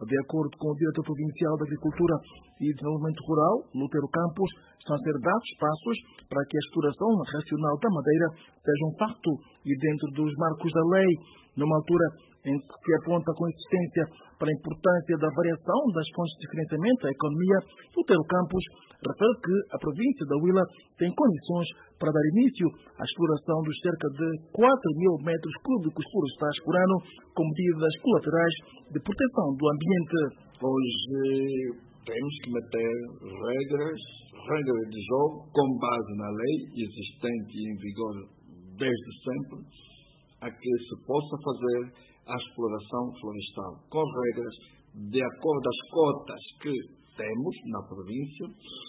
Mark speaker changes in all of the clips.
Speaker 1: De acordo com o diretor provincial da Agricultura e Desenvolvimento Rural, Lutero Campos, estão a ser dados passos para que a exploração racional da madeira seja um facto e dentro dos marcos da lei, numa altura em que se aponta com insistência para a importância da variação das fontes de financiamento à economia. Lutero Campos refere que a província da Huila tem condições para dar início à exploração dos cerca de 4.000 metros cúbicos florestais por ano, com medidas colaterais de proteção do ambiente.
Speaker 2: Hoje temos que meter regras de jogo com base na lei existente e em vigor desde sempre, a que se possa fazer a exploração florestal com regras de acordo às cotas que temos na província,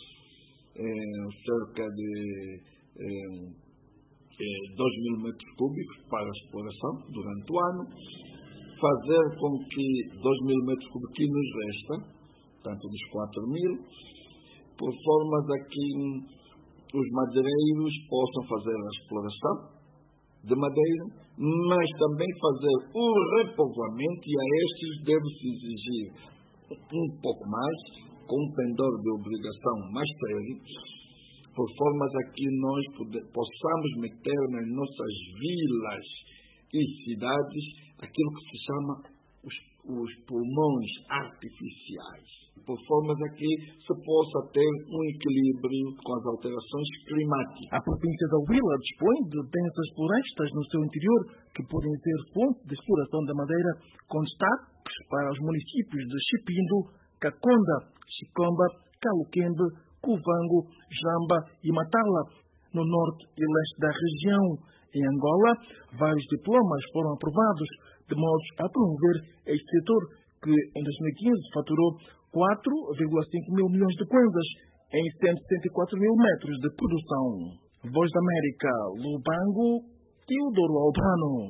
Speaker 2: cerca de 2.000 metros cúbicos para a exploração durante o ano, fazer com que 2.000 metros cúbicos que nos resta, tanto dos 4.000, por formas a que os madeireiros possam fazer a exploração de madeira, mas também fazer o repovoamento, e a estes deve-se exigir um pouco mais, com um pendor de obrigação mais sério, por formas a que nós possamos meter nas nossas vilas e cidades aquilo que se chama os pulmões artificiais, por formas a que se possa ter um equilíbrio com as alterações climáticas.
Speaker 1: A província da Huila dispõe de densas florestas no seu interior que podem ser fonte de exploração da madeira, com destaques para os municípios de Chipindo, Caconda, Chicomba, Caluquembe, Cuvango, Jamba e Matala, no norte e leste da região. Em Angola, vários diplomas foram aprovados de modo a promover este setor, que em 2015 faturou 4,5 mil milhões de kwanzas em 164 mil metros de produção. Voz da América, Lubango, Teodoro Albano.